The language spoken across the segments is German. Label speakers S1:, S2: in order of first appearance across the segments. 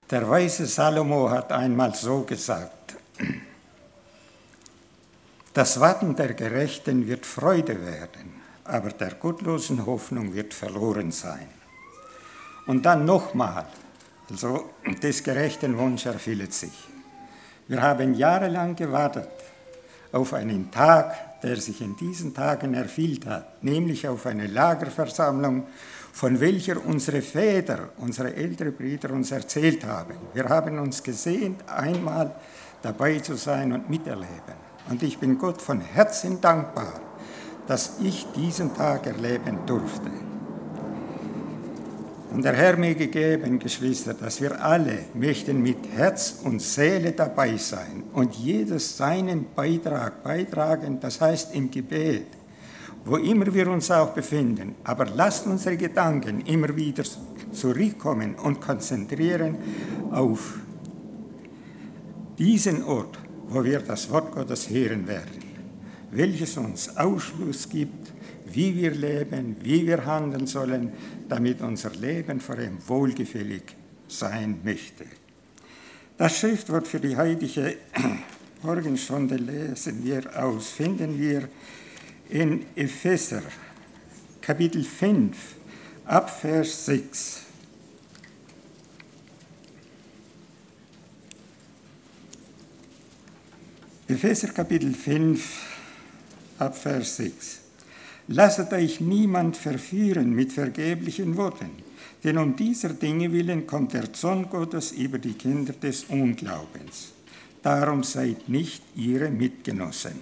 S1: Der weise Salomo hat einmal so gesagt: Das Warten der Gerechten wird Freude werden, aber der gottlosen Hoffnung wird verloren sein. Und dann nochmal, also des gerechten Wunsch erfüllt sich. Wir haben jahrelang gewartet auf einen Tag, der sich in diesen Tagen erfüllt hat, nämlich auf eine Lagerversammlung, von welcher unsere Väter, unsere älteren Brüder uns erzählt haben. Wir haben uns gesehnt, einmal dabei zu sein und miterleben. Und ich bin Gott von Herzen dankbar, dass ich diesen Tag erleben durfte. Und der Herr mir gegeben, Geschwister, dass wir alle möchten mit Herz und Seele dabei sein und jedes seinen Beitrag beitragen, das heißt im Gebet, wo immer wir uns auch befinden. Aber lasst unsere Gedanken immer wieder zurückkommen und konzentrieren auf diesen Ort, wo wir das Wort Gottes hören werden, welches uns Ausschluss gibt, wie wir leben, wie wir handeln sollen, damit unser Leben vor ihm wohlgefällig sein möchte. Das Schriftwort für die heutige Morgenstunde finden wir in Epheser, Kapitel 5, ab Vers 6. Epheser, Kapitel 5, ab Vers 6. Lasset euch niemand verführen mit vergeblichen Worten, denn um dieser Dinge willen kommt der Zorn Gottes über die Kinder des Unglaubens. Darum seid nicht ihre Mitgenossen.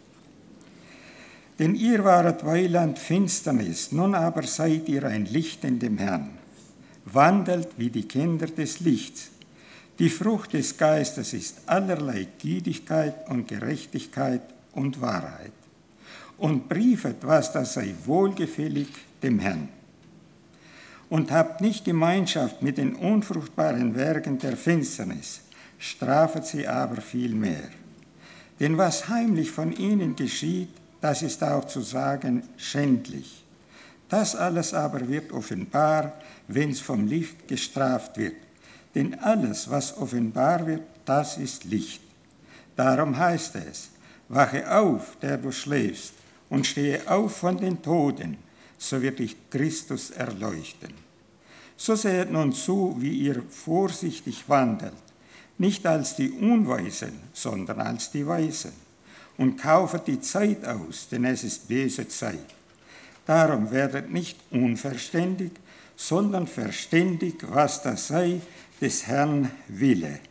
S1: Denn ihr waret Weiland Finsternis, nun aber seid ihr ein Licht in dem Herrn. Wandelt wie die Kinder des Lichts. Die Frucht des Geistes ist allerlei Gütigkeit und Gerechtigkeit und Wahrheit. Und briefet, was das sei wohlgefällig dem Herrn. Und habt nicht Gemeinschaft mit den unfruchtbaren Werken der Finsternis, strafet sie aber vielmehr. Denn was heimlich von ihnen geschieht, das ist auch zu sagen schändlich. Das alles aber wird offenbar, wenn es vom Licht gestraft wird. Denn alles, was offenbar wird, das ist Licht. Darum heißt es: Wache auf, der du schläfst, und stehe auf von den Toten, so wird dich Christus erleuchten. So sehet nun zu, wie ihr vorsichtig wandelt, nicht als die Unweisen, sondern als die Weisen, und kaufet die Zeit aus, denn es ist böse Zeit. Darum werdet nicht unverständig, sondern verständig, was das sei, des Herrn Wille.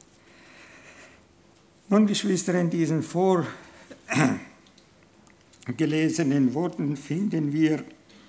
S1: Nun, Geschwister, in diesen vorgelesenen Worten finden wir,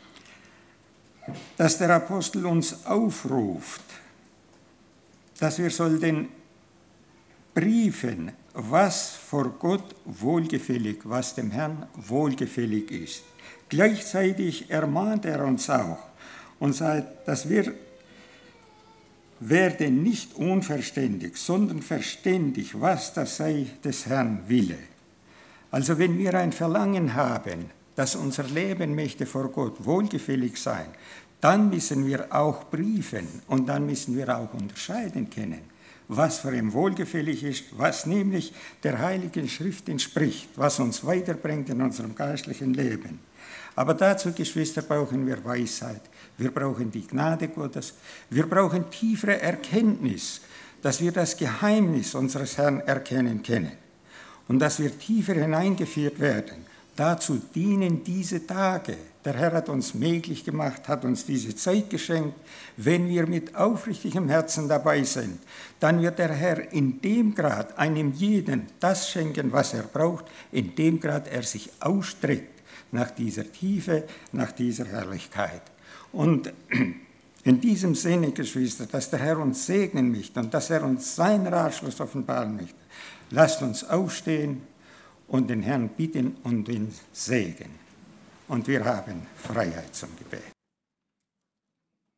S1: dass der Apostel uns aufruft, dass wir sollten briefen, was vor Gott wohlgefällig, was dem Herrn wohlgefällig ist. Gleichzeitig ermahnt er uns auch und sagt, dass wir werden nicht unverständig, sondern verständig, was das sei des Herrn Wille. Also wenn wir ein Verlangen haben, dass unser Leben möchte vor Gott wohlgefällig sein, dann müssen wir auch briefen und dann müssen wir auch unterscheiden können, was für ihn wohlgefällig ist, was nämlich der Heiligen Schrift entspricht, was uns weiterbringt in unserem geistlichen Leben. Aber dazu, Geschwister, brauchen wir Weisheit, wir brauchen die Gnade Gottes, wir brauchen tiefere Erkenntnis, dass wir das Geheimnis unseres Herrn erkennen können und dass wir tiefer hineingeführt werden. Dazu dienen diese Tage. Der Herr hat uns möglich gemacht, hat uns diese Zeit geschenkt. Wenn wir mit aufrichtigem Herzen dabei sind, dann wird der Herr in dem Grad einem jeden das schenken, was er braucht, in dem Grad er sich ausstreckt nach dieser Tiefe, nach dieser Herrlichkeit. Und in diesem Sinne, Geschwister, dass der Herr uns segnen möchte und dass er uns seinen Ratschluss offenbaren möchte, lasst uns aufstehen und den Herrn bitten und ihn segnen. Und wir haben Freiheit zum Gebet.